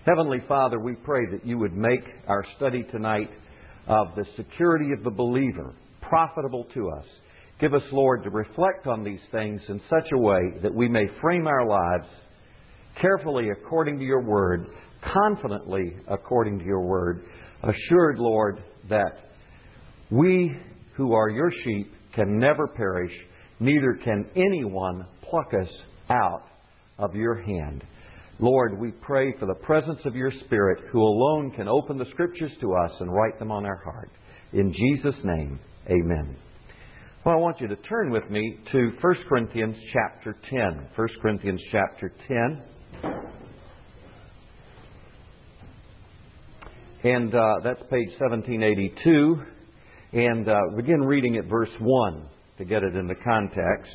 Heavenly Father, we pray that You would make our study tonight of the security of the believer profitable to us. Give us, Lord, to reflect on these things in such a way that we may frame our lives carefully according to Your Word, confidently according to Your Word, assured, Lord, that we who are Your sheep can never perish, neither can anyone pluck us out of Your hand. Lord, we pray for the presence of Your Spirit, who alone can open the Scriptures to us and write them on our heart. In Jesus' name, amen. Well, I want you to turn with me to 1 Corinthians chapter 10. 1 Corinthians chapter 10. And that's page 1782. And begin reading at verse 1 to get it in the context.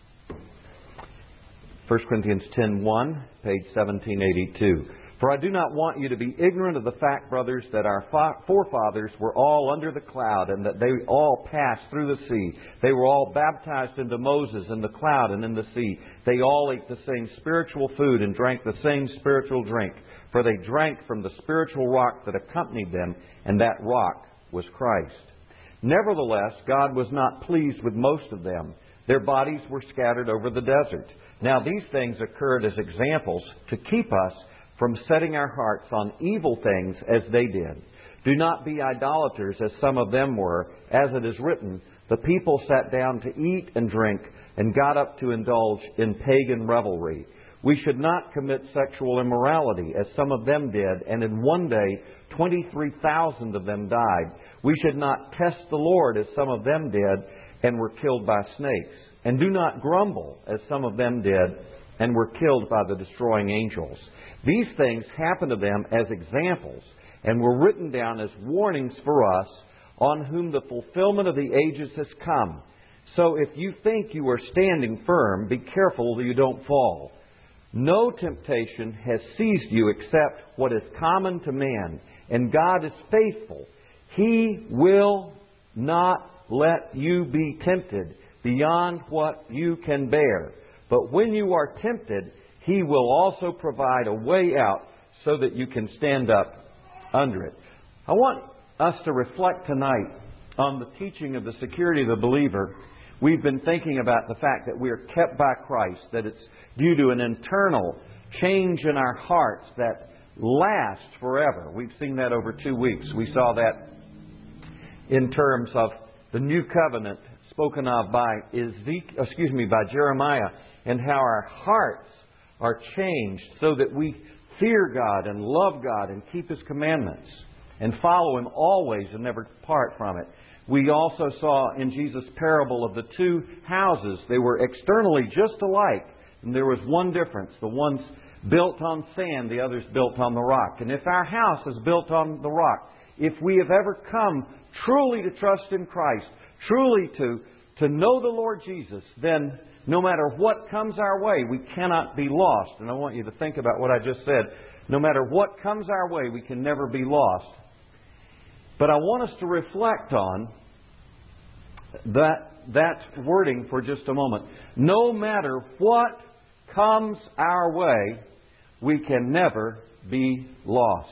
1 Corinthians 10:1, page 1782. For I do not want you to be ignorant of the fact, brothers, that our forefathers were all under the cloud, and that they all passed through the sea. They were all baptized into Moses in the cloud and in the sea. They all ate the same spiritual food and drank the same spiritual drink. For they drank from the spiritual rock that accompanied them, and that rock was Christ. Nevertheless, God was not pleased with most of them. Their bodies were scattered over the desert. Now these things occurred as examples to keep us from setting our hearts on evil things as they did. Do not be idolaters as some of them were. As it is written, the people sat down to eat and drink and got up to indulge in pagan revelry. We should not commit sexual immorality as some of them did, and in one day 23,000 of them died. We should not test the Lord as some of them did and were killed by snakes. And do not grumble, as some of them did, and were killed by the destroying angels. These things happened to them as examples, and were written down as warnings for us, on whom the fulfillment of the ages has come. So if you think you are standing firm, be careful that you don't fall. No temptation has seized you except what is common to man, and God is faithful. He will not let you be tempted beyond what you can bear. But when you are tempted, He will also provide a way out so that you can stand up under it. I want us to reflect tonight on the teaching of the security of the believer. We've been thinking about the fact that we are kept by Christ, that it's due to an internal change in our hearts that lasts forever. We've seen that over 2 weeks. We saw that in terms of the new covenant spoken of by Jeremiah, and how our hearts are changed so that we fear God and love God and keep His commandments and follow Him always and never depart from it. We also saw in Jesus' parable of the two houses, they were externally just alike, and there was one difference. The one's built on sand, the other's built on the rock. And if our house is built on the rock, if we have ever come truly to trust in Christ, truly to know the Lord Jesus, then no matter what comes our way, we cannot be lost. And I want you to think about what I just said. No matter what comes our way, we can never be lost. But I want us to reflect on that wording for just a moment. No matter what comes our way, we can never be lost.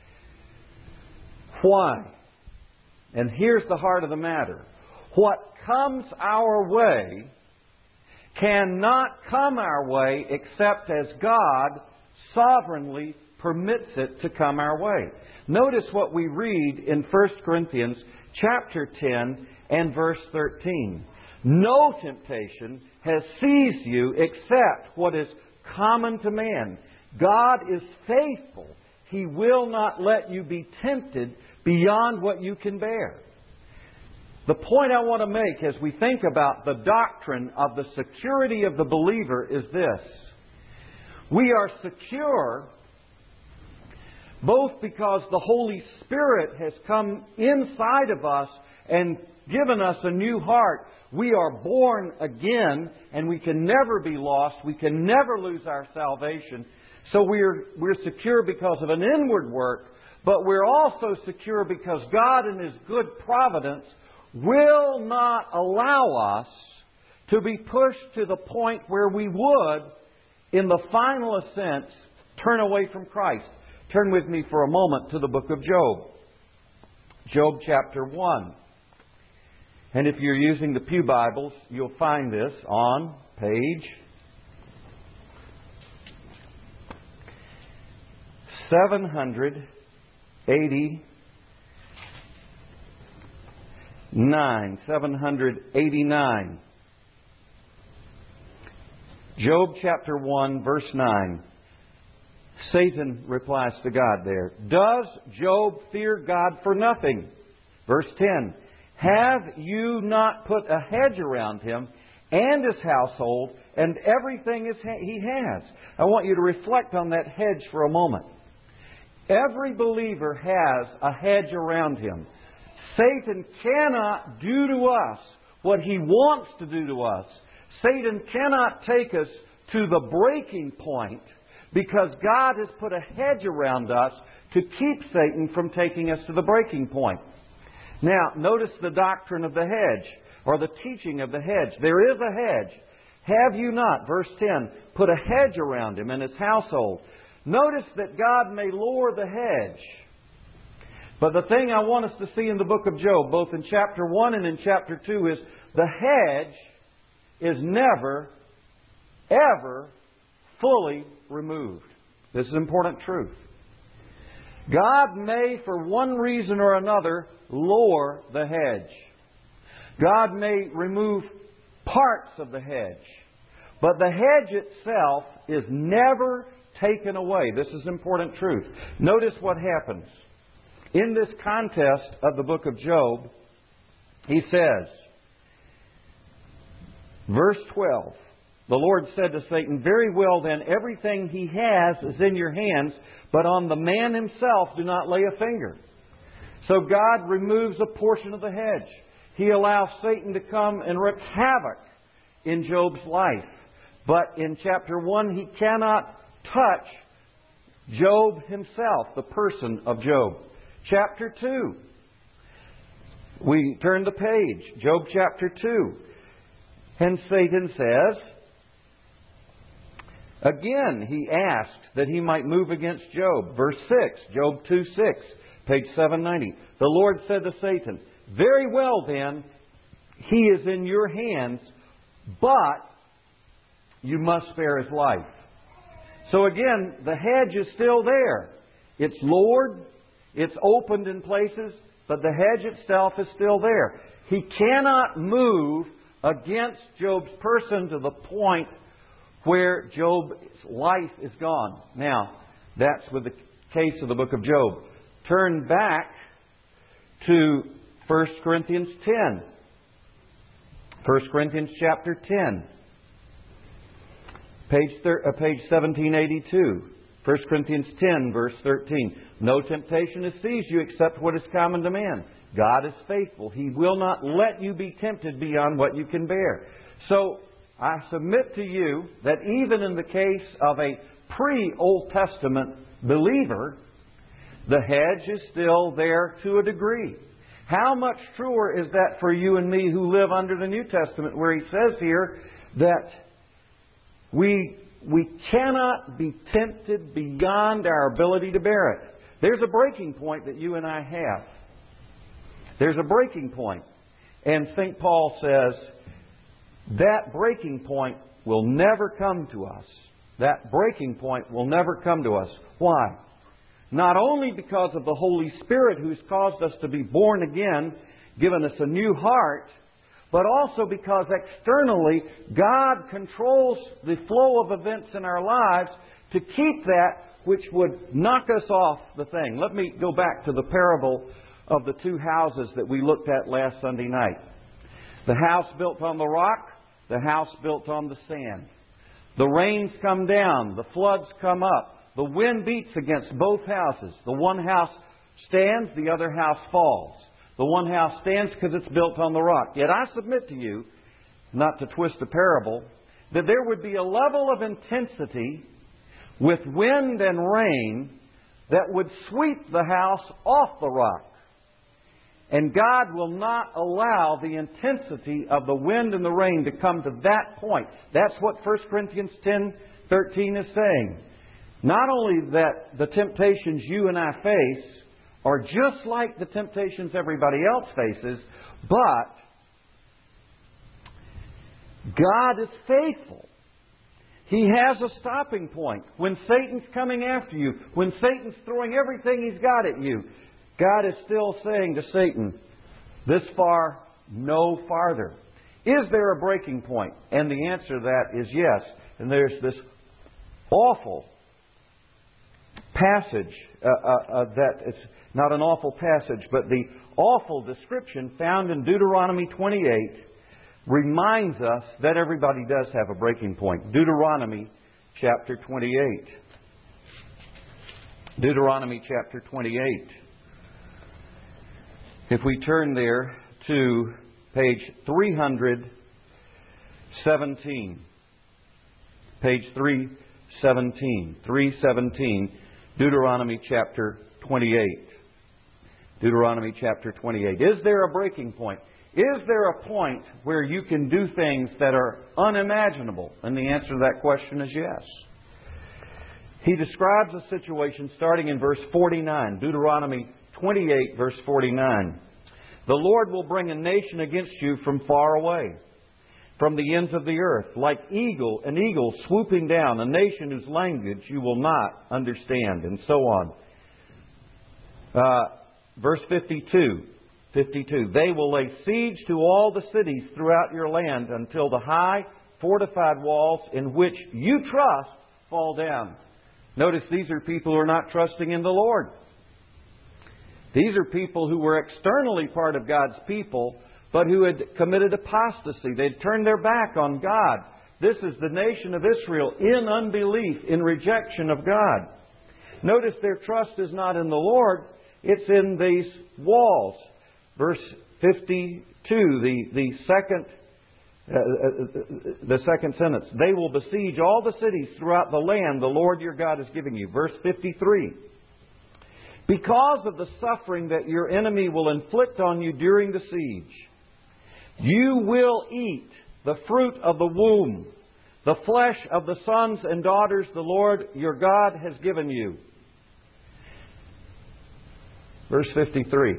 Why? And here's the heart of the matter. What comes our way cannot come our way except as God sovereignly permits it to come our way. Notice what we read in 1 Corinthians chapter 10 and verse 13. No temptation has seized you except what is common to man. God is faithful. He will not let you be tempted beyond what you can bear. The point I want to make as we think about the doctrine of the security of the believer is this. We are secure both because the Holy Spirit has come inside of us and given us a new heart. We are born again, and we can never be lost. We can never lose our salvation. So we're secure because of an inward work, but we're also secure because God in His good providence will not allow us to be pushed to the point where we would, in the final ascent, turn away from Christ. Turn with me for a moment to the book of Job. Job chapter 1. And if you're using the Pew Bibles, you'll find this on page 789. Job chapter 1, verse 9. Satan replies to God there. Does Job fear God for nothing? Verse 10. Have you not put a hedge around him and his household and everything he has? I want you to reflect on that hedge for a moment. Every believer has a hedge around him. Satan cannot do to us what he wants to do to us. Satan cannot take us to the breaking point because God has put a hedge around us to keep Satan from taking us to the breaking point. Now, notice the doctrine of the hedge, or the teaching of the hedge. There is a hedge. Have you not, verse 10, put a hedge around him and his household? Notice that God may lower the hedge. But the thing I want us to see in the book of Job, both in chapter 1 and in chapter 2, is the hedge is never, ever fully removed. This is important truth. God may, for one reason or another, lower the hedge. God may remove parts of the hedge. But the hedge itself is never taken away. This is important truth. Notice what happens. In this contest of the book of Job, he says, verse 12, the Lord said to Satan, very well then, everything he has is in your hands, but on the man himself do not lay a finger. So God removes a portion of the hedge. He allows Satan to come and wreak havoc in Job's life. But in chapter 1, he cannot touch Job himself, the person of Job. Chapter 2. We turn the page. Job chapter 2. And Satan says, again, he asked that he might move against Job. Verse 6, Job 2:6, page 790. The Lord said to Satan, very well then, he is in your hands, but you must spare his life. So again, the hedge is still there. It's lowered, it's opened in places, but the hedge itself is still there. He cannot move against Job's person to the point where Job's life is gone. Now, that's with the case of the book of Job. Turn back to 1 Corinthians 10. 1 Corinthians chapter 10. Page 1782. 1 Corinthians 10, verse 13. No temptation has seized you except what is common to man. God is faithful. He will not let you be tempted beyond what you can bear. So, I submit to you that even in the case of a pre-Old Testament believer, the hedge is still there to a degree. How much truer is that for you and me who live under the New Testament, where he says here that we cannot be tempted beyond our ability to bear it. There's a breaking point that you and I have. There's a breaking point. And St. Paul says that breaking point will never come to us. That breaking point will never come to us. Why? Not only because of the Holy Spirit who's caused us to be born again, given us a new heart, but also because externally God controls the flow of events in our lives to keep that which would knock us off the thing. Let me go back to the parable of the two houses that we looked at last Sunday night. The house built on the rock, the house built on the sand. The rains come down, the floods come up, the wind beats against both houses. The one house stands, the other house falls. The one house stands because it's built on the rock. Yet I submit to you, not to twist the parable, that there would be a level of intensity with wind and rain that would sweep the house off the rock. And God will not allow the intensity of the wind and the rain to come to that point. That's what 1 Corinthians 10:13 is saying. Not only that the temptations you and I face are just like the temptations everybody else faces, but God is faithful. He has a stopping point. When Satan's coming after you, when Satan's throwing everything he's got at you, God is still saying to Satan, this far, no farther. Is there a breaking point? And the answer to that is yes. And there's this awful passage that it's not an awful passage, but the awful description found in Deuteronomy 28 reminds us that everybody does have a breaking point. Deuteronomy chapter 28. Deuteronomy chapter 28. If we turn there to page 317. Page 317. 317. Deuteronomy chapter 28. Deuteronomy chapter 28. Is there a breaking point? Is there a point where you can do things that are unimaginable? And the answer to that question is yes. He describes a situation starting in verse 49. Deuteronomy 28, verse 49. The Lord will bring a nation against you from far away, from the ends of the earth, like an eagle swooping down, a nation whose language you will not understand, and so on. Verse 52. They will lay siege to all the cities throughout your land until the high fortified walls in which you trust fall down. Notice these are people who are not trusting in the Lord. These are people who were externally part of God's people, but who had committed apostasy. They'd turned their back on God. This is the nation of Israel in unbelief, in rejection of God. Notice their trust is not in the Lord, it's in these walls. Verse 52, the second sentence. They will besiege all the cities throughout the land the Lord your God is giving you. Verse 53. Because of the suffering that your enemy will inflict on you during the siege, you will eat the fruit of the womb, the flesh of the sons and daughters the Lord your God has given you. Verse 53.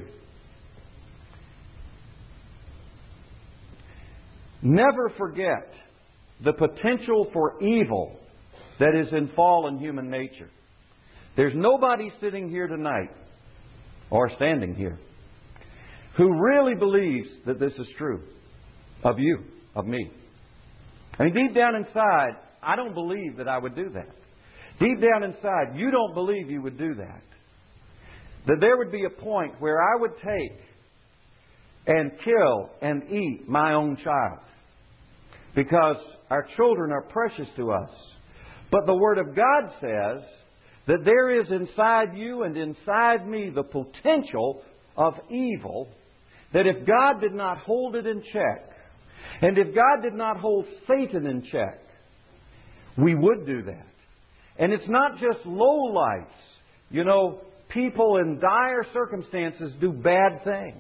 Never forget the potential for evil that is in fallen human nature. There's nobody sitting here tonight, or standing here, who really believes that this is true of you, of me. I mean, deep down inside, I don't believe that I would do that. Deep down inside, you don't believe you would do that. That there would be a point where I would take and kill and eat my own child. Because our children are precious to us. But the Word of God says that there is inside you and inside me the potential of evil, that if God did not hold it in check, and if God did not hold Satan in check, we would do that. And it's not just lowlifes. You know, people in dire circumstances do bad things.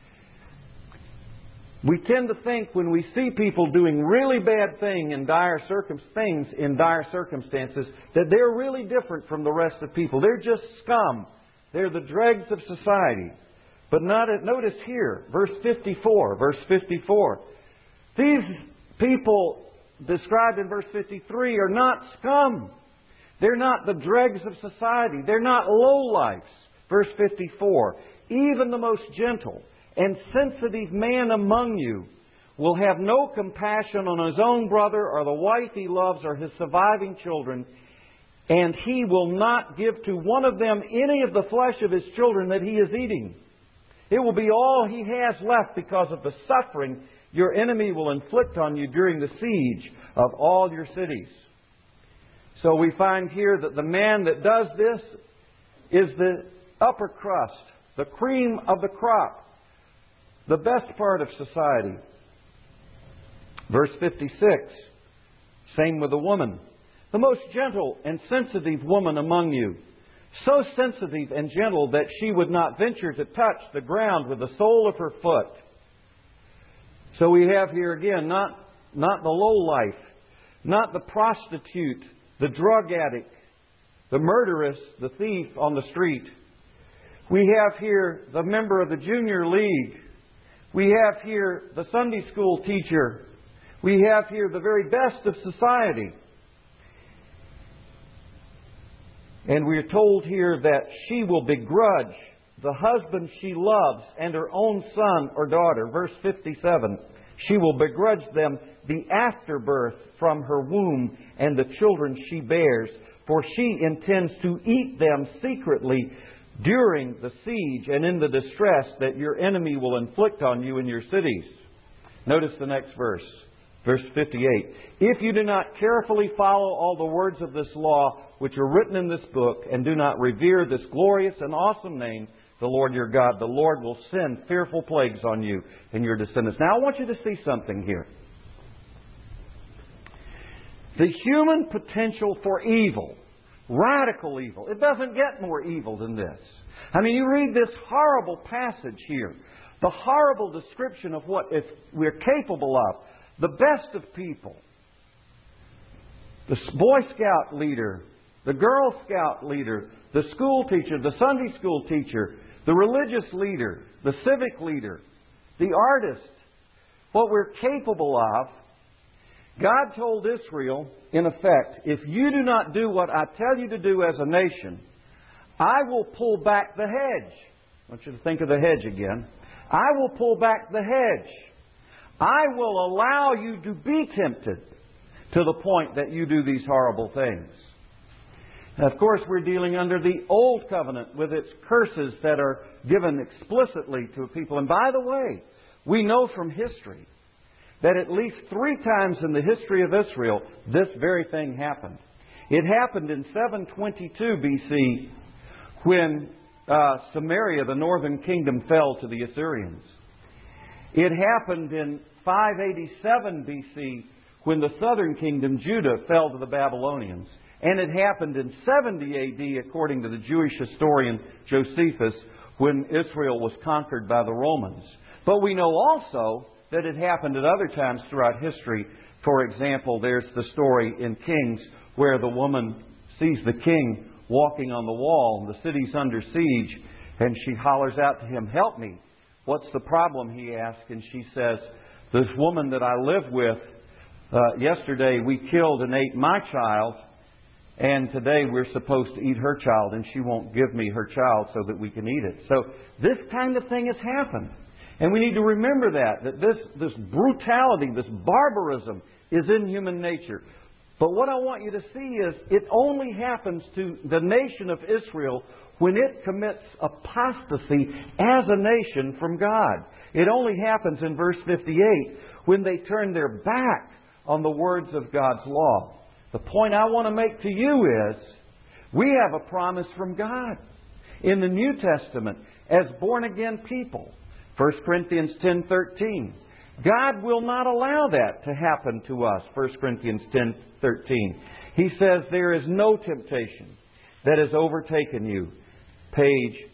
We tend to think when we see people doing really bad things in dire circumstances that they're really different from the rest of people. They're just scum. They're the dregs of society. But notice here, verse 54. Verse 54. These people described in verse 53 are not scum. They're not the dregs of society. They're not lowlifes. Verse 54. Even the most gentle and sensitive man among you will have no compassion on his own brother or the wife he loves or his surviving children, and he will not give to one of them any of the flesh of his children that he is eating. It will be all he has left because of the suffering your enemy will inflict on you during the siege of all your cities. So we find here that the man that does this is the upper crust, the cream of the crop, the best part of society. Verse 56, same with the woman. The most gentle and sensitive woman among you, so sensitive and gentle that she would not venture to touch the ground with the sole of her foot. So we have here again, not the lowlife, not the prostitute, the drug addict, the murderess, the thief on the street. We have here the member of the junior league. We have here the Sunday school teacher. We have here the very best of society. And we are told here that she will begrudge the husband she loves and her own son or daughter. Verse 57. She will begrudge them the afterbirth from her womb and the children she bears, for she intends to eat them secretly during the siege and in the distress that your enemy will inflict on you in your cities. Notice the next verse. Verse 58. If you do not carefully follow all the words of this law which are written in this book, and do not revere this glorious and awesome name, the Lord your God, the Lord will send fearful plagues on you and your descendants. Now I want you to see something here. The human potential for evil, radical evil, it doesn't get more evil than this. I mean, you read this horrible passage here, the horrible description of what we're capable of. The best of people, the Boy Scout leader, the Girl Scout leader, the school teacher, the Sunday school teacher, the religious leader, the civic leader, the artist, what we're capable of. God told Israel, in effect, if you do not do what I tell you to do as a nation, I will pull back the hedge. I want you to think of the hedge again. I will pull back the hedge. I will allow you to be tempted to the point that you do these horrible things. Now, of course, we're dealing under the Old Covenant with its curses that are given explicitly to people. And by the way, we know from history that at least 3 times in the history of Israel, this very thing happened. It happened in 722 BC when Samaria, the northern kingdom, fell to the Assyrians. It happened in 587 BC when the southern kingdom, Judah, fell to the Babylonians. And it happened in 70 AD, according to the Jewish historian Josephus, when Israel was conquered by the Romans. But we know also that it happened at other times throughout history. For example, there's the story in Kings where the woman sees the king walking on the wall and the city's under siege, and she hollers out to him, "Help me." "What's the problem?" he asks. And she says, "This woman that I live with, yesterday we killed and ate my child, and today we're supposed to eat her child, and she won't give me her child so that we can eat it." So this kind of thing has happened. And we need to remember that this brutality, this barbarism is in human nature. But what I want you to see is it only happens to the nation of Israel when it commits apostasy as a nation from God. It only happens in verse 58 when they turn their back on the words of God's law. The point I want to make to you is we have a promise from God in the New Testament as born-again people. 1 Corinthians 10:13. God will not allow that to happen to us. 1 Corinthians 10:13. He says, "There is no temptation that has overtaken you." Page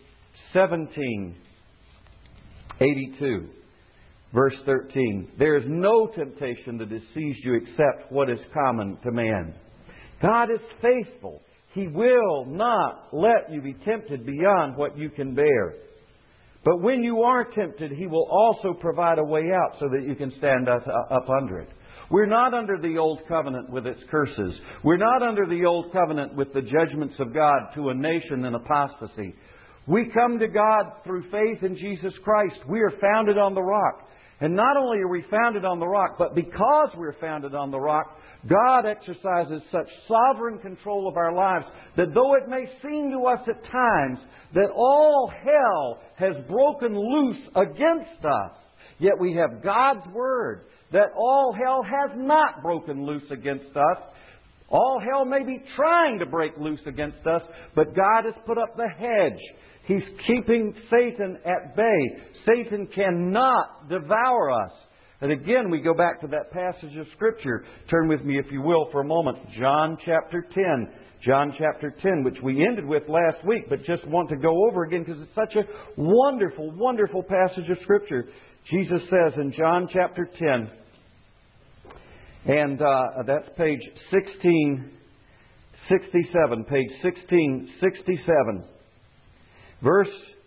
1782, verse 13. "There is no temptation that has seized you except what is common to man." God is faithful. He will not let you be tempted beyond what you can bear. But when you are tempted, He will also provide a way out so that you can stand up under it. We're not under the Old Covenant with its curses. We're not under the Old Covenant with the judgments of God to a nation in apostasy. We come to God through faith in Jesus Christ. We are founded on the rock. And not only are we founded on the rock, but because we're founded on the rock, God exercises such sovereign control of our lives that though it may seem to us at times that all hell has broken loose against us, yet we have God's Word that all hell has not broken loose against us. All hell may be trying to break loose against us, but God has put up the hedge. He's keeping Satan at bay. Satan cannot devour us. And again, we go back to that passage of Scripture. Turn with me, if you will, for a moment. John chapter 10. John chapter 10, which we ended with last week, but just want to go over again because it's such a wonderful, wonderful passage of Scripture. Jesus says in John chapter 10, and that's page 16, 67, page 1667, verse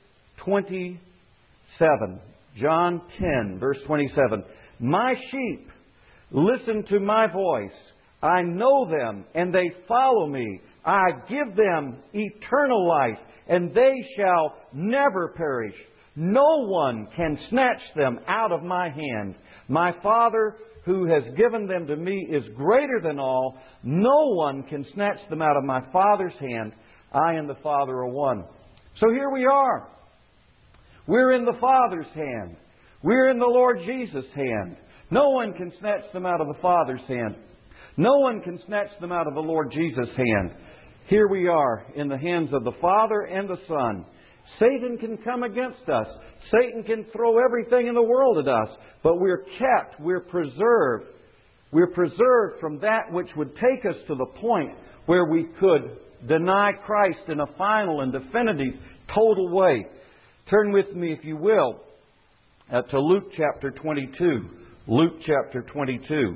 27. John 10, verse 27. My sheep listen to my voice. I know them, and they follow me. I give them eternal life, and they shall never perish. No one can snatch them out of my hand. My Father, who has given them to me, is greater than all. No one can snatch them out of my Father's hand. I and the Father are one. So here we are. We're in the Father's hand. We're in the Lord Jesus' hand. No one can snatch them out of the Father's hand. No one can snatch them out of the Lord Jesus' hand. Here we are in the hands of the Father and the Son. Satan can come against us. Satan can throw everything in the world at us. But we're kept, we're preserved. We're preserved from that which would take us to the point where we could deny Christ in a final and definitive, total way. Turn with me, if you will, to Luke chapter 22. Luke chapter 22.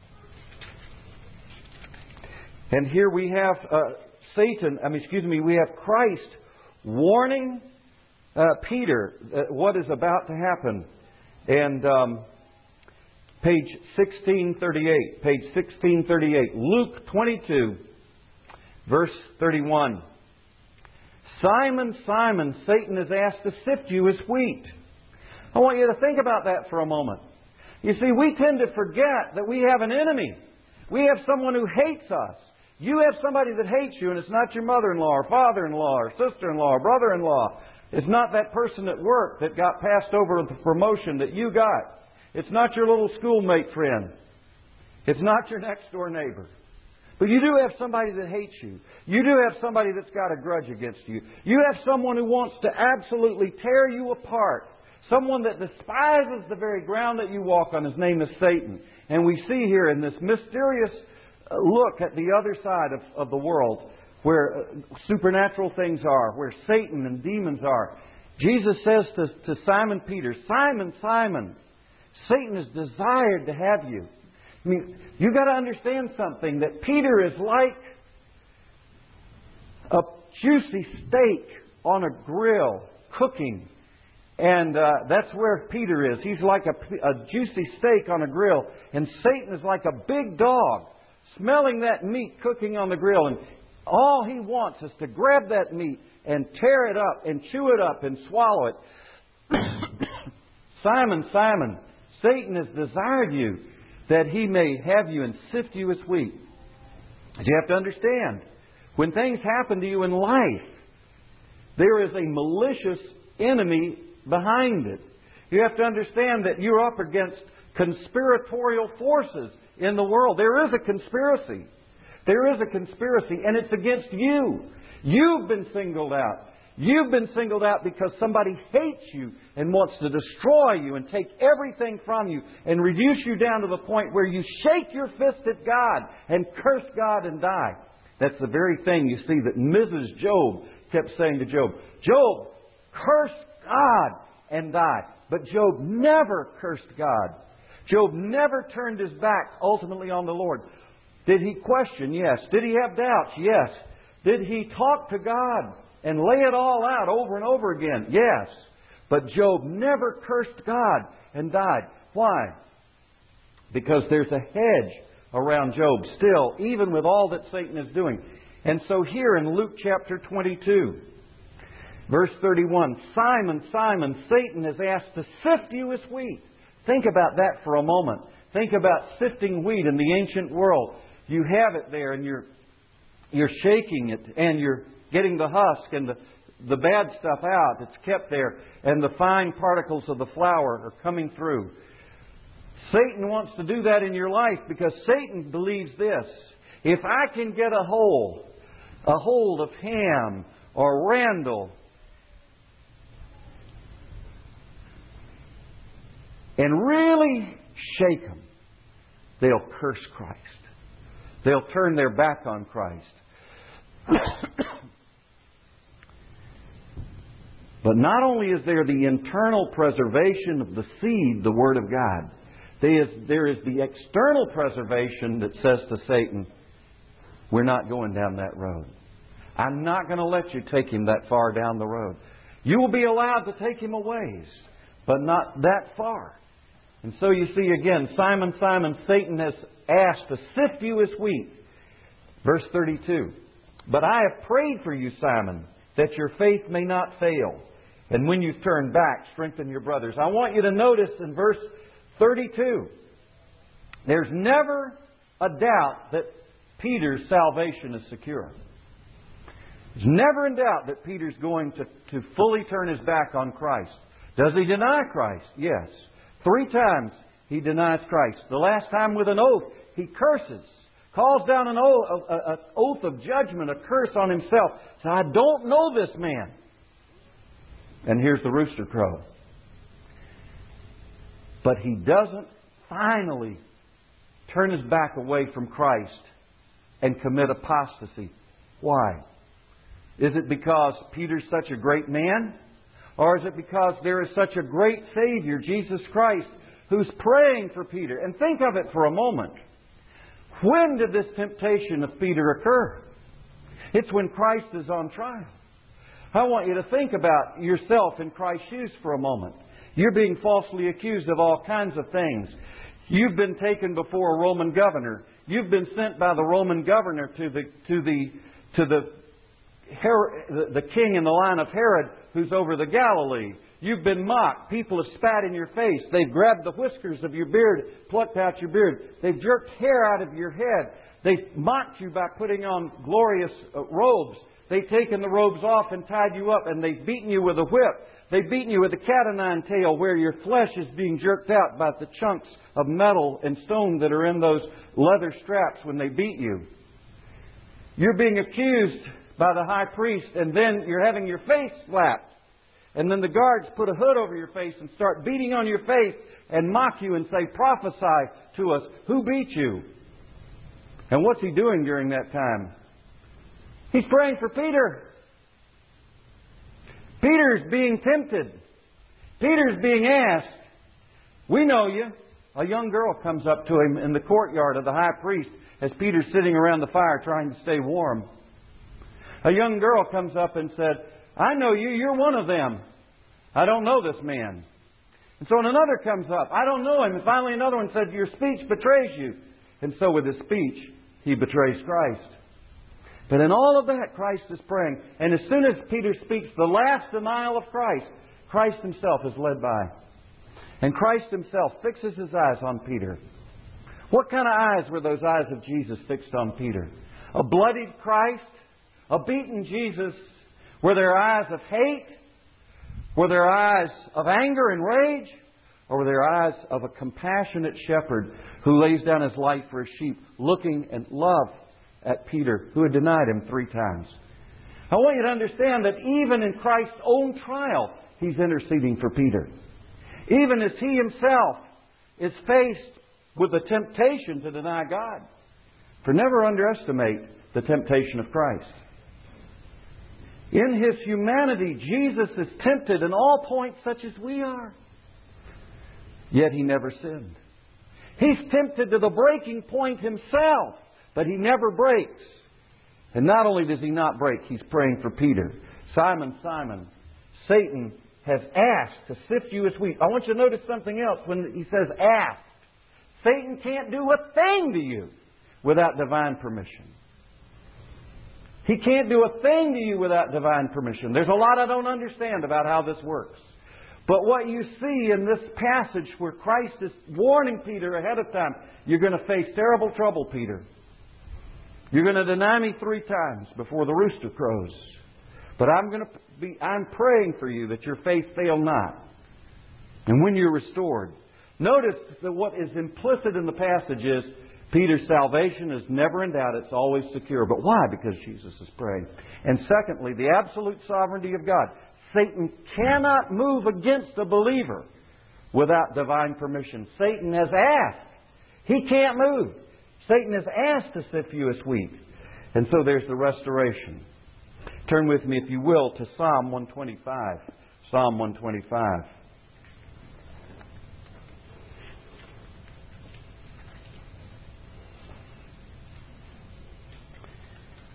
And here we have we have Christ warning Peter what is about to happen. And page 1638. Page 1638. Luke 22, verse 31. Simon, Simon, Satan has asked to sift you as wheat. I want you to think about that for a moment. You see, we tend to forget that we have an enemy. We have someone who hates us. You have somebody that hates you, and it's not your mother-in-law or father-in-law or sister-in-law or brother-in-law. It's not that person at work that got passed over with the promotion that you got. It's not your little schoolmate friend. It's not your next-door neighbor. But you do have somebody that hates you. You do have somebody that's got a grudge against you. You have someone who wants to absolutely tear you apart. Someone that despises the very ground that you walk on. His name is Satan. And we see here in this mysterious look at the other side of the world where supernatural things are, where Satan and demons are. Jesus says to Simon Peter, Simon, Simon, Satan has desired to have you. I mean, you've got to understand something, that Peter is like a juicy steak on a grill cooking. And that's where Peter is. He's like a juicy steak on a grill. And Satan is like a big dog smelling that meat cooking on the grill. And all he wants is to grab that meat and tear it up and chew it up and swallow it. Simon, Simon, Satan has desired you that he may have you and sift you as wheat. But you have to understand, when things happen to you in life, there is a malicious enemy behind it. You have to understand that you're up against conspiratorial forces in the world. There is a conspiracy. There is a conspiracy, and it's against you. You've been singled out. You've been singled out because somebody hates you and wants to destroy you and take everything from you and reduce you down to the point where you shake your fist at God and curse God and die. That's the very thing you see that Mrs. Job kept saying to Job. Job, curse God and die. But Job never cursed God. Job never turned his back ultimately on the Lord. Did he question? Yes. Did he have doubts? Yes. Did he talk to God and lay it all out over and over again? Yes. But Job never cursed God and died. Why? Because there's a hedge around Job still, even with all that Satan is doing. And so here in Luke chapter 22, verse 31, Simon, Simon, Satan has asked to sift you as wheat. Think about that for a moment. Think about sifting wheat in the ancient world. You have it there and you're shaking it and you're getting the husk and the bad stuff out. It's kept there and the fine particles of the flour are coming through. Satan wants to do that in your life because Satan believes this. If I can get a hold of Ham or Randall and really shake them, they'll curse Christ. They'll turn their back on Christ. But not only is there the internal preservation of the seed, the Word of God, there is the external preservation that says to Satan, we're not going down that road. I'm not going to let you take him that far down the road. You will be allowed to take him a ways, but not that far. And so you see again, Simon, Simon, Satan has asked to sift you as wheat. Verse 32. But I have prayed for you, Simon, that your faith may not fail. And when you've turned back, strengthen your brothers. I want you to notice in verse 32, there's never a doubt that Peter's salvation is secure. There's never in doubt that Peter's going to fully turn his back on Christ. Does he deny Christ? Yes. 3 times he denies Christ. The last time with an oath, he curses. Calls down an oath of judgment, a curse on himself. So I don't know this man. And here's the rooster crow. But he doesn't finally turn his back away from Christ and commit apostasy. Why? Is it because Peter's such a great man? Or is it because there is such a great Savior, Jesus Christ, who's praying for Peter? And think of it for a moment. When did this temptation of Peter occur? It's when Christ is on trial. I want you to think about yourself in Christ's shoes for a moment. You're being falsely accused of all kinds of things. You've been taken before a Roman governor. You've been sent by the Roman governor to the king in the line of Herod, who's over the Galilee. You've been mocked. People have spat in your face. They've grabbed the whiskers of your beard, plucked out your beard. They've jerked hair out of your head. They've mocked you by putting on glorious robes. They've taken the robes off and tied you up, and they've beaten you with a whip. They've beaten you with a cat-o'-nine tail, where your flesh is being jerked out by the chunks of metal and stone that are in those leather straps when they beat you. You're being accused by the high priest, and then you're having your face slapped. And then the guards put a hood over your face and start beating on your face and mock you and say, prophesy to us. Who beat you? And what's he doing during that time? He's praying for Peter. Peter's being tempted. Peter's being asked. We know you. A young girl comes up to him in the courtyard of the high priest as Peter's sitting around the fire trying to stay warm. A young girl comes up and said, I know you. You're one of them. I don't know this man. And so another comes up. I don't know him. And finally another one said, your speech betrays you. And so with his speech, he betrays Christ. But in all of that, Christ is praying. And as soon as Peter speaks the last denial of Christ, Christ himself is led by. And Christ himself fixes his eyes on Peter. What kind of eyes were those eyes of Jesus fixed on Peter? A bloodied Christ? A beaten Jesus? Were there eyes of hate? Were there eyes of anger and rage? Or were there eyes of a compassionate shepherd who lays down his life for his sheep, looking in love at Peter, who had denied him 3 times? I want you to understand that even in Christ's own trial, he's interceding for Peter. Even as he himself is faced with the temptation to deny God. For never underestimate the temptation of Christ. In His humanity, Jesus is tempted in all points such as we are. Yet He never sinned. He's tempted to the breaking point Himself, but He never breaks. And not only does He not break, He's praying for Peter. Simon, Simon, Satan has asked to sift you as wheat. I want you to notice something else when He says ask. Satan can't do a thing to you without divine permission. He can't do a thing to you without divine permission. There's a lot I don't understand about how this works. But what you see in this passage where Christ is warning Peter ahead of time, you're going to face terrible trouble, Peter. You're going to deny me 3 times before the rooster crows. But I'm praying for you that your faith fail not. And when you're restored, notice that what is implicit in the passage is Peter's salvation is never in doubt. It's always secure. But why? Because Jesus is praying. And secondly, the absolute sovereignty of God. Satan cannot move against a believer without divine permission. Satan has asked. He can't move. Satan has asked to sift you as wheat. And so there's the restoration. Turn with me, if you will, to Psalm 125. Psalm 125.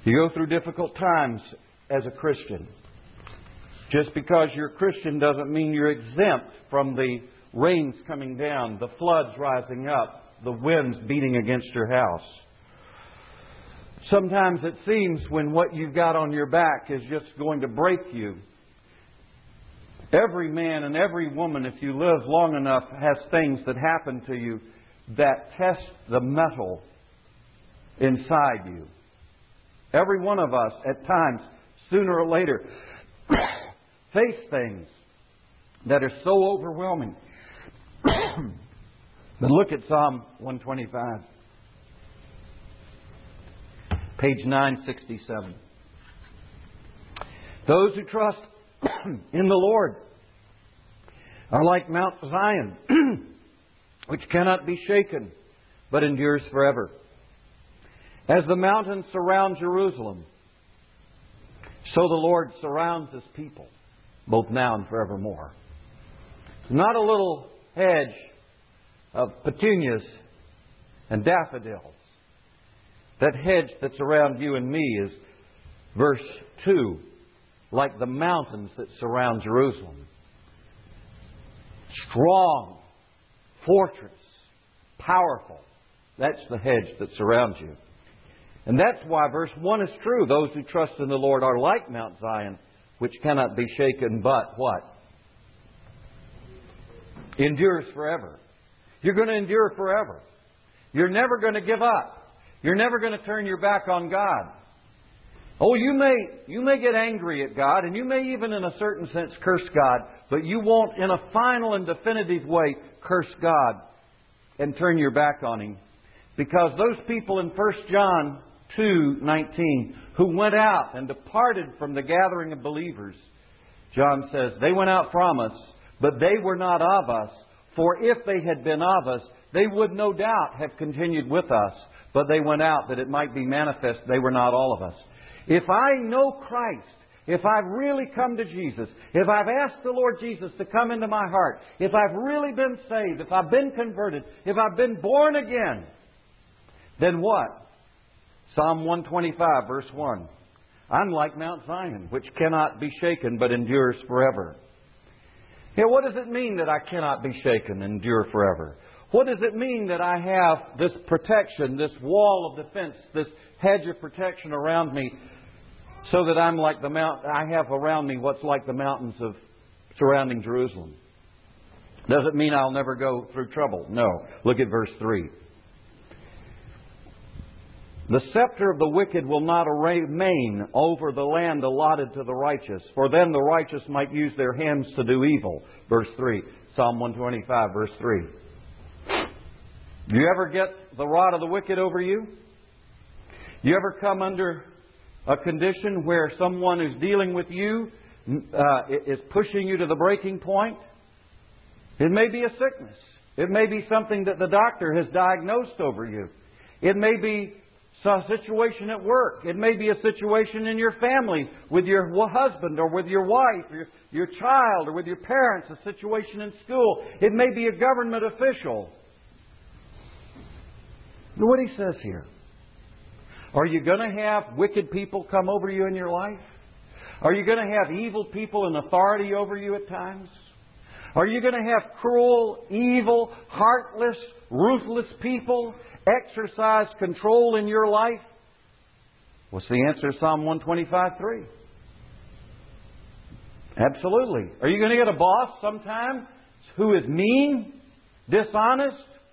You go through difficult times as a Christian. Just because you're a Christian doesn't mean you're exempt from the rains coming down, the floods rising up, the winds beating against your house. Sometimes it seems when what you've got on your back is just going to break you. Every man and every woman, if you live long enough, has things that happen to you that test the metal inside you. Every one of us, at times, sooner or later, face things that are so overwhelming. But look at Psalm 125. Page 967. Those who trust in the Lord are like Mount Zion, which cannot be shaken, but endures forever. As the mountains surround Jerusalem, so the Lord surrounds His people, both now and forevermore. Not a little hedge of petunias and daffodils. That hedge that's around you and me is, verse 2, like the mountains that surround Jerusalem. Strong, fortress, powerful. That's the hedge that surrounds you. And that's why verse 1 is true. Those who trust in the Lord are like Mount Zion, which cannot be shaken, but what? Endures forever. You're going to endure forever. You're never going to give up. You're never going to turn your back on God. Oh, you may get angry at God, and you may even in a certain sense curse God, but you won't in a final and definitive way curse God and turn your back on Him. Because those people in 1 John 2:19 who went out and departed from the gathering of believers, John says, they went out from us, but they were not of us. For if they had been of us, they would no doubt have continued with us. But they went out that it might be manifest they were not all of us. If I know Christ, if I've really come to Jesus, if I've asked the Lord Jesus to come into my heart, if I've really been saved, if I've been converted, if I've been born again, then what? Psalm 125, verse 1. I'm like Mount Zion, which cannot be shaken but endures forever. Here, what does it mean that I cannot be shaken and endure forever? What does it mean that I have this protection, this wall of defense, this hedge of protection around me, so that I'm like the mount? I have around me what's like the mountains of surrounding Jerusalem. Does it mean I'll never go through trouble? No. Look at verse 3. The scepter of the wicked will not remain over the land allotted to the righteous, for then the righteous might use their hands to do evil. Verse 3. Psalm 125, verse 3. Do you ever get the rod of the wicked over you? Do you ever come under a condition where someone who's dealing with you is pushing you to the breaking point? It may be a sickness. It may be something that the doctor has diagnosed over you. It may be a situation at work. It may be a situation in your family with your husband or with your wife, or your child, or with your parents, a situation in school. It may be a government official. Look what he says here. Are you going to have wicked people come over you in your life? Are you going to have evil people in authority over you at times? Are you going to have cruel, evil, heartless, ruthless people exercise control in your life? What's the answer? Psalm 125:3. Absolutely. Are you going to get a boss sometime who is mean, dishonest,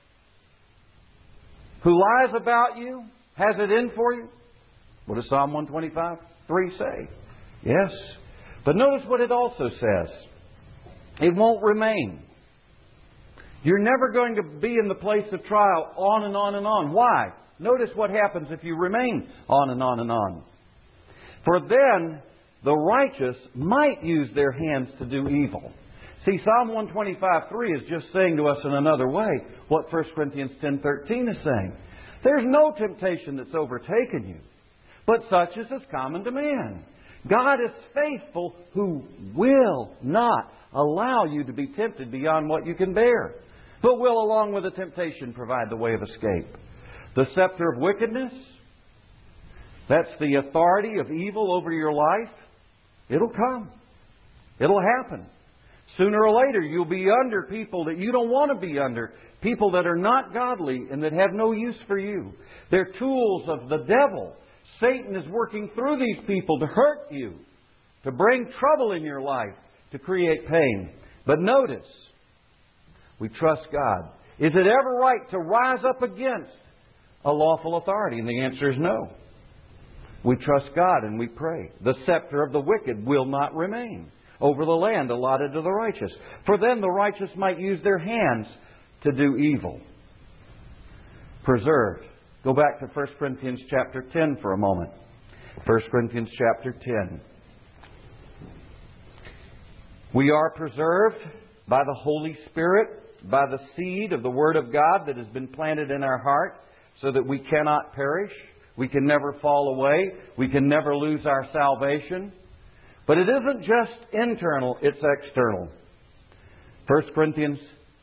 who lies about you, has it in for you? What does Psalm 125:3 say? Yes. But notice what it also says. It won't remain. You're never going to be in the place of trial on and on and on. Why? Notice what happens if you remain on and on and on. For then the righteous might use their hands to do evil. See, Psalm 125:3 is just saying to us in another way what 1 Corinthians 10:13 is saying. There's no temptation that's overtaken you, but such as is common to man. God is faithful, who will not allow you to be tempted beyond what you can bear, but will, along with the temptation, provide the way of escape. The scepter of wickedness That's the authority of evil over your life. It'll come. It'll happen. Sooner or later, you'll be under people that you don't want to be under. People that are not godly and that have no use for you. They're tools of the devil. Satan is working through these people to hurt you, to bring trouble in your life, to create pain. But notice, we trust God. Is it ever right to rise up against a lawful authority? And the answer is no. We trust God and we pray. The scepter of the wicked will not remain over the land allotted to the righteous. For then the righteous might use their hands to do evil. Preserved. Go back to 1 Corinthians chapter 10 for a moment. 1 Corinthians chapter 10. We are preserved by the Holy Spirit, by the seed of the Word of God that has been planted in our heart, so that we cannot perish. We can never fall away. We can never lose our salvation. But it isn't just internal, it's external. 1 Corinthians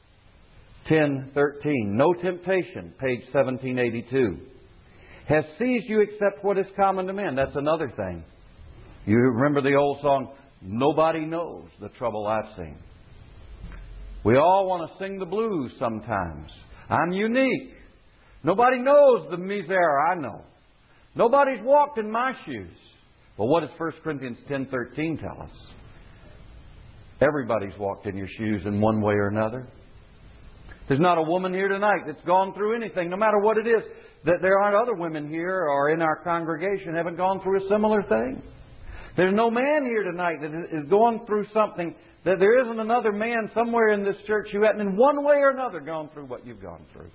10:13. No temptation, page 1782, has seized you except what is common to men. That's another thing. You remember the old song, Nobody Knows the Trouble I've Seen. We all want to sing the blues sometimes. I'm unique. Nobody knows the misere I know. Nobody's walked in my shoes. But what does 1 Corinthians 10:13 tell us? Everybody's walked in your shoes in one way or another. There's not a woman here tonight that's gone through anything, no matter what it is, that there aren't other women here or in our congregation haven't gone through a similar thing. There's no man here tonight that is going through something that there isn't another man somewhere in this church who hasn't in one way or another gone through what you've gone through.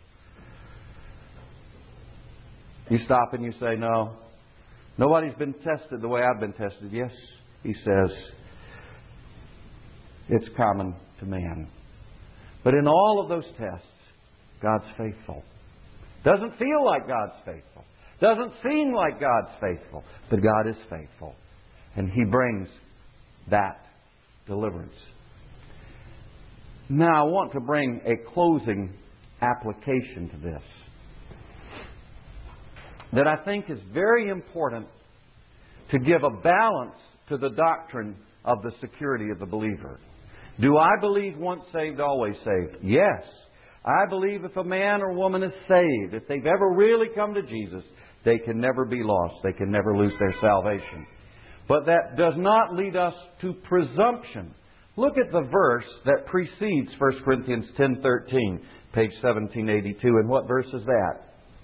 You stop and you say, no, nobody's been tested the way I've been tested. Yes, he says, it's common to man. But in all of those tests, God's faithful. Doesn't feel like God's faithful. Doesn't seem like God's faithful. But God is faithful. And He brings that deliverance. Now I want to bring a closing application to this that I think is very important to give a balance to the doctrine of the security of the believer. Do I believe once saved, always saved? Yes. I believe if a man or woman is saved, if they've ever really come to Jesus, they can never be lost. They can never lose their salvation. But that does not lead us to presumption. Look at the verse that precedes 1 Corinthians 10:13, page 1782. And what verse is that?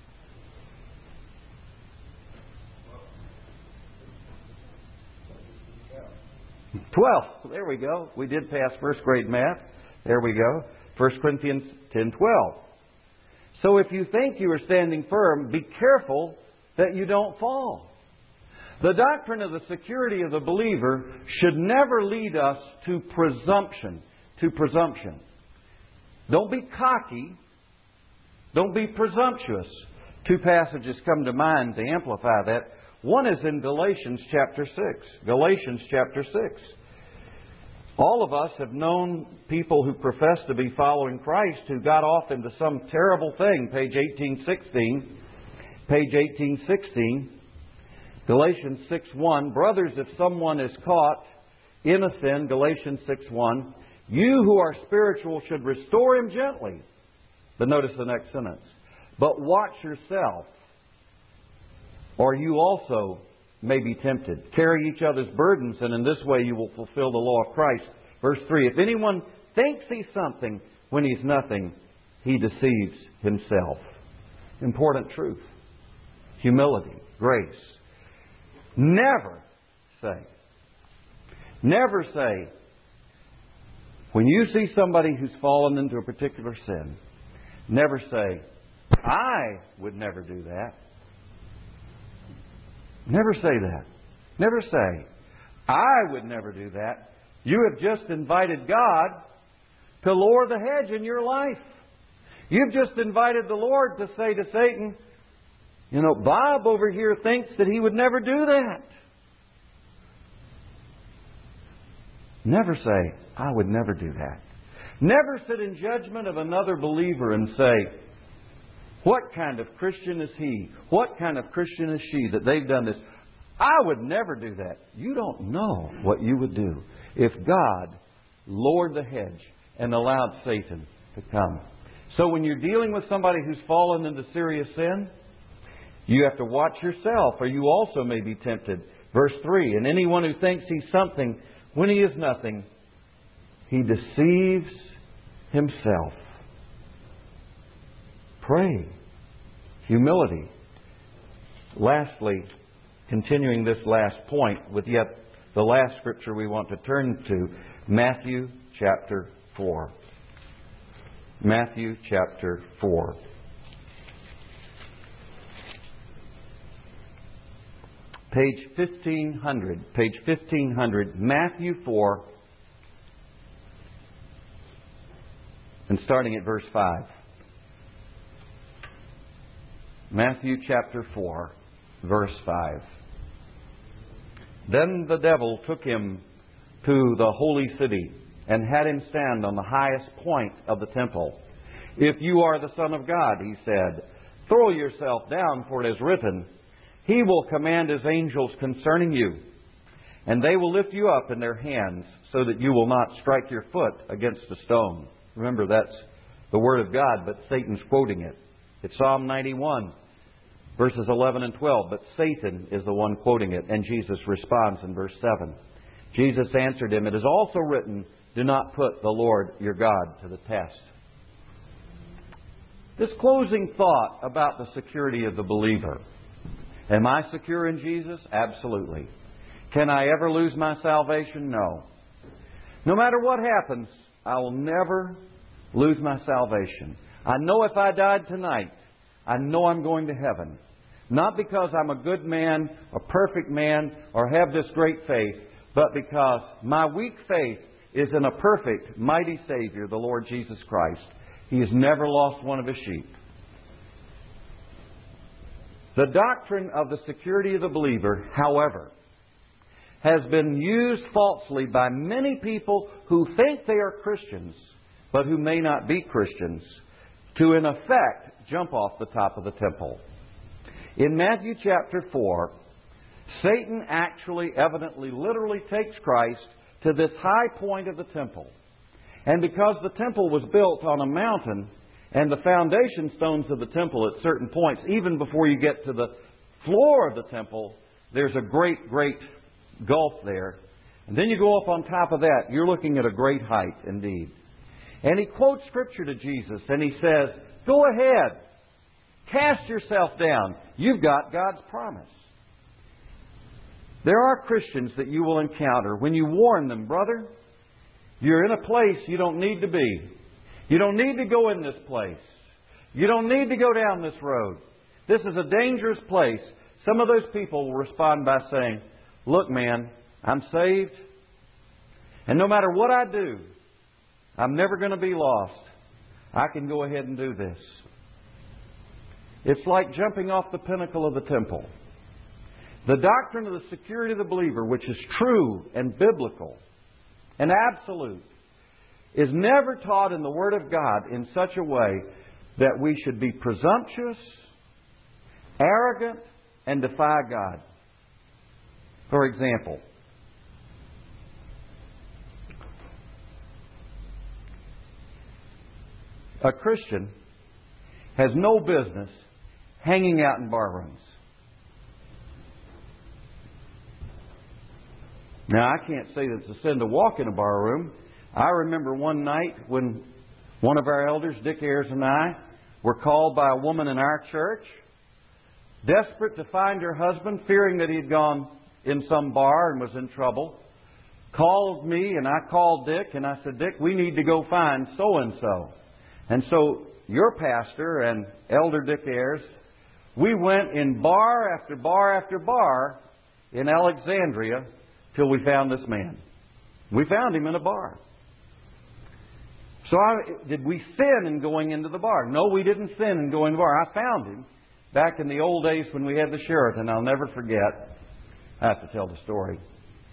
12. There we go. We did pass first grade math. There we go. 1 Corinthians 10:12. So if you think you are standing firm, be careful that you don't fall. The doctrine of the security of the believer should never lead us to presumption. Don't be cocky. Don't be presumptuous. Two passages come to mind to amplify that. One is in Galatians chapter 6. Galatians chapter 6. All of us have known people who profess to be following Christ who got off into some terrible thing. Page 1816. Page 1816. Galatians 6:1. Brothers, if someone is caught in a sin, Galatians 6:1, you who are spiritual should restore him gently. But notice the next sentence. But watch yourself, or you also may be tempted. Carry each other's burdens, and in this way you will fulfill the law of Christ. Verse 3, if anyone thinks he's something when he's nothing, he deceives himself. Important truth. Humility. Grace. Never say, when you see somebody who's fallen into a particular sin, never say, I would never do that. Never say that. Never say, I would never do that. You have just invited God to lower the hedge in your life. You've just invited the Lord to say to Satan, you know, Bob over here thinks that he would never do that. Never say, I would never do that. Never sit in judgment of another believer and say, What kind of Christian is he? What kind of Christian is she that they've done this? I would never do that. You don't know what you would do if God lowered the hedge and allowed Satan to come. So when you're dealing with somebody who's fallen into serious sin, you have to watch yourself, or you also may be tempted. Verse 3, and anyone who thinks he's something when he is nothing, he deceives himself. Pray. Humility. Lastly, continuing this last point with yet the last scripture we want to turn to, Matthew chapter 4. Matthew chapter 4. Page 1500. Page 1500. Matthew 4. And starting at verse 5. Matthew chapter 4, verse 5. Then the devil took him to the holy city and had him stand on the highest point of the temple. If you are the Son of God, he said, throw yourself down, for it is written, He will command His angels concerning you, and they will lift you up in their hands, so that you will not strike your foot against a stone. Remember, that's the Word of God, but Satan's quoting it. It's Psalm 91, verses 11 and 12, but Satan is the one quoting it, and Jesus responds in verse 7. Jesus answered him, it is also written, do not put the Lord your God to the test. This closing thought about the security of the believer. Am I secure in Jesus? Absolutely. Can I ever lose my salvation? No. No matter what happens, I will never lose my salvation. I know if I died tonight, I know I'm going to heaven. Not because I'm a good man, a perfect man, or have this great faith, but because my weak faith is in a perfect, mighty Savior, the Lord Jesus Christ. He has never lost one of His sheep. The doctrine of the security of the believer, however, has been used falsely by many people who think they are Christians, but who may not be Christians, to in effect jump off the top of the temple. In Matthew chapter 4, Satan actually, evidently, literally takes Christ to this high point of the temple. And because the temple was built on a mountain, and the foundation stones of the temple at certain points, even before you get to the floor of the temple, there's a great, great gulf there. And then you go up on top of that, you're looking at a great height indeed. And he quotes Scripture to Jesus, and he says, go ahead, cast yourself down. You've got God's promise. There are Christians that you will encounter when you warn them, brother, you're in a place you don't need to be. You don't need to go in this place. You don't need to go down this road. This is a dangerous place. Some of those people will respond by saying, look, man, I'm saved. And no matter what I do, I'm never going to be lost. I can go ahead and do this. It's like jumping off the pinnacle of the temple. The doctrine of the security of the believer, which is true and biblical and absolute, is never taught in the Word of God in such a way that we should be presumptuous, arrogant, and defy God. For example, a Christian has no business hanging out in bar rooms. Now, I can't say that it's a sin to walk in a bar room. I remember one night when one of our elders, Dick Ayers, and I were called by a woman in our church, desperate to find her husband, fearing that he had gone in some bar and was in trouble, called me, and I called Dick, and I said, Dick, we need to go find so-and-so. And so your pastor and Elder Dick Ayers, we went in bar after bar after bar in Alexandria till we found this man. We found him in a bar. So did we sin in going into the bar? No, we didn't sin in going to the bar. I found him back in the old days when we had the Sheraton. I'll never forget. I have to tell the story.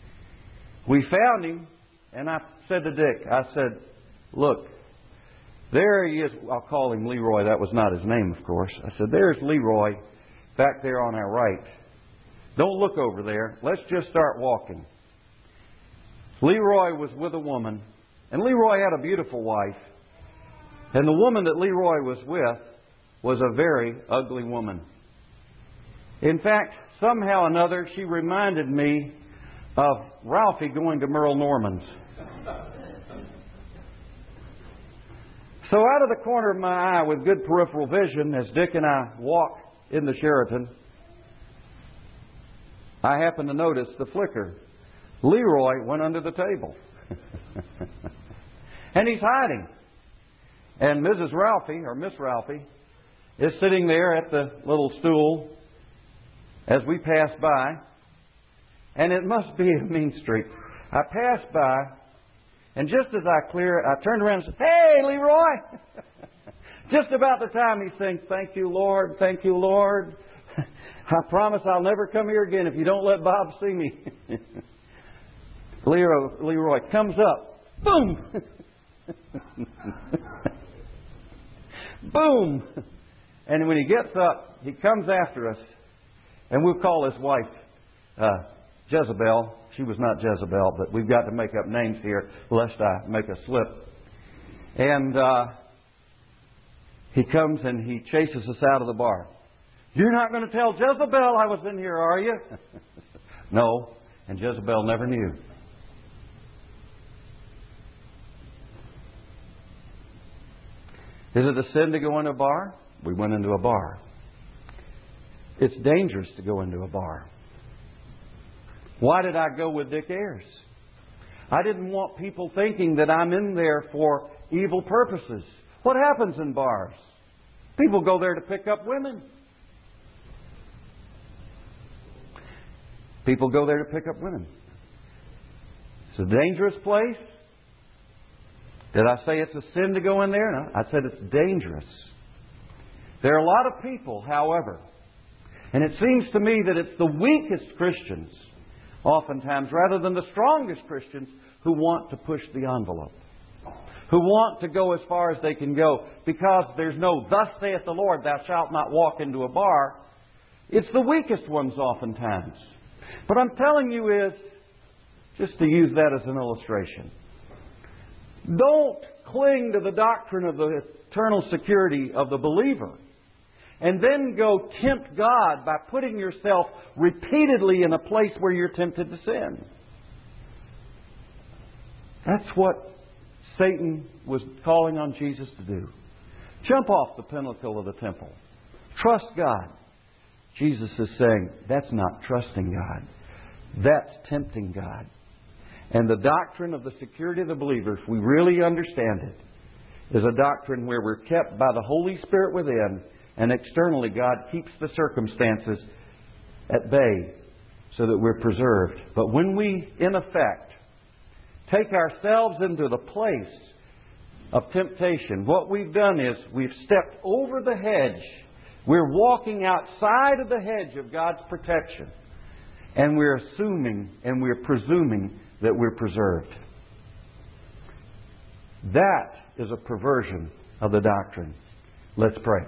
We found him, and I said to Dick, I said, look, There he is. I'll call him Leroy. That was not his name, of course. I said, there's Leroy back there on our right. Don't look over there. Let's just start walking. Leroy was with a woman, and Leroy had a beautiful wife. And the woman that Leroy was with was a very ugly woman. In fact, somehow or another, she reminded me of Ralphie going to Merle Norman's. So out of the corner of my eye, with good peripheral vision, as Dick and I walk in the Sheraton, I happened to notice the flicker. Leroy went under the table. And he's hiding. And Mrs. Ralphie, or Miss Ralphie, is sitting there at the little stool as we pass by. And it must be a mean streak. I passed by, and just as I clear it, I turned around and said, "Hey, Leroy!" Just about the time he sings, "Thank you, Lord, thank you, Lord. I promise I'll never come here again if you don't let Bob see me." Leroy comes up. Boom! Boom! And when he gets up, he comes after us. And we'll call his wife Jezebel. She was not Jezebel, but we've got to make up names here lest I make a slip. And he comes and he chases us out of the bar. "You're not going to tell Jezebel I was in here, are you?" No, and Jezebel never knew. Is it a sin to go into a bar? We went into a bar. It's dangerous to go into a bar. Why did I go with Dick Ayers? I didn't want people thinking that I'm in there for evil purposes. What happens in bars? People go there to pick up women. People go there to pick up women. It's a dangerous place. Did I say it's a sin to go in there? No, I said it's dangerous. There are a lot of people, however, and it seems to me that it's the weakest Christians, oftentimes, rather than the strongest Christians, who want to push the envelope, who want to go as far as they can go, because there's no "Thus saith the Lord, thou shalt not walk into a bar." It's the weakest ones oftentimes. But I'm telling you is, just to use that as an illustration, don't cling to the doctrine of the eternal security of the believer and then go tempt God by putting yourself repeatedly in a place where you're tempted to sin. That's what Satan was calling on Jesus to do. Jump off the pinnacle of the temple. Trust God. Jesus is saying, that's not trusting God. That's tempting God. And the doctrine of the security of the believer, if we really understand it, is a doctrine where we're kept by the Holy Spirit within, and externally God keeps the circumstances at bay so that we're preserved. But when we, in effect, take ourselves into the place of temptation, what we've done is we've stepped over the hedge. We're walking outside of the hedge of God's protection. And we're assuming and we're presuming that we're preserved. That is a perversion of the doctrine. Let's pray.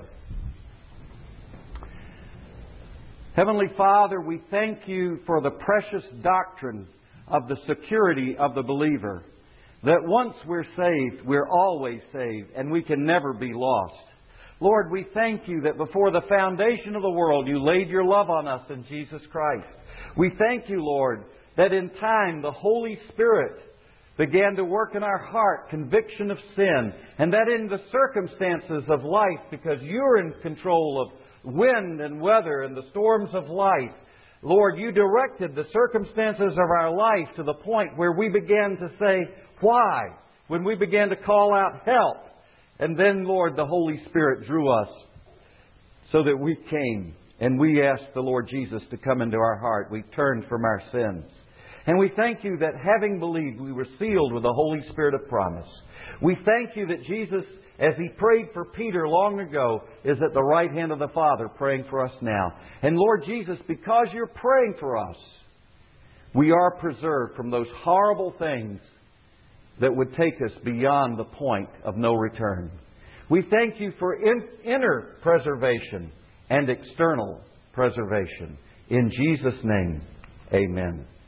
Heavenly Father, we thank you for the precious doctrine of the security of the believer. That once we're saved, we're always saved, and we can never be lost. Lord, we thank you that before the foundation of the world, you laid your love on us in Jesus Christ. We thank you, Lord, that in time the Holy Spirit began to work in our heart conviction of sin, and that in the circumstances of life, because you're in control of wind and weather and the storms of life, Lord, you directed the circumstances of our life to the point where we began to say, why? When we began to call out help. And then, Lord, the Holy Spirit drew us so that we came and we asked the Lord Jesus to come into our heart. We turned from our sins. And we thank you that having believed, we were sealed with the Holy Spirit of promise. We thank you that Jesus, as He prayed for Peter long ago, is at the right hand of the Father praying for us now. And Lord Jesus, because you're praying for us, we are preserved from those horrible things that would take us beyond the point of no return. We thank You for inner preservation and external preservation. In Jesus' name, amen.